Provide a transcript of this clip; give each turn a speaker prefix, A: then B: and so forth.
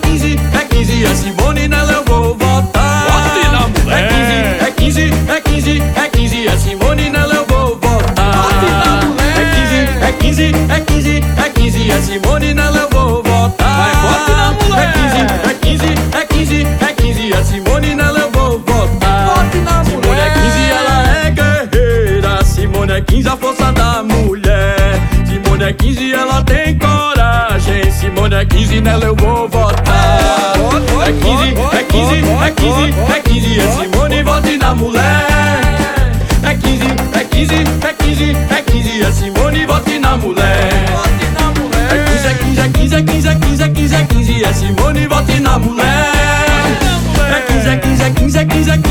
A: 15, é Simone, nela eu vou votar.
B: Vote na mulher.
A: É 15, é Simone, nela eu vou votar.
B: Vote na mulher.
A: É 15, é Simone, nela eu vou votar.
B: Vai, vote na mulher.
A: É 15, é Simone, nela eu vou votar.
B: Vote na
A: Simone
B: mulher.
A: é 15, ela é guerreira. Simone é 15, a força da mulher. Simone é 15, ela tem coragem. Simone é 15, nela eu vou votar. É 15, é Simone, vote na mulher. É 15, é Simone, vote na mulher. É 15, é Simone, vote na mulher. É 15,